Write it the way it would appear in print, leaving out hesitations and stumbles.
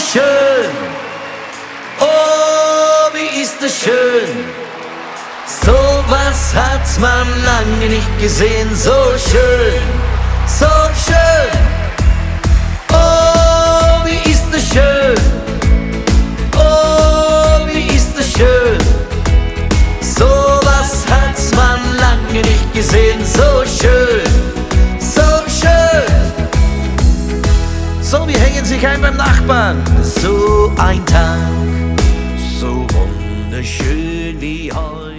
schön. Oh, wie ist es schön. So was hat man lange nicht gesehen. So schön, so schön. Oh, wie ist es schön. Oh, wie ist es schön. So was hat man lange nicht gesehen. So schön, so schön. So, wir hängen sich ein beim Nachbarn. So ein Tag, so wunderschön wie heute.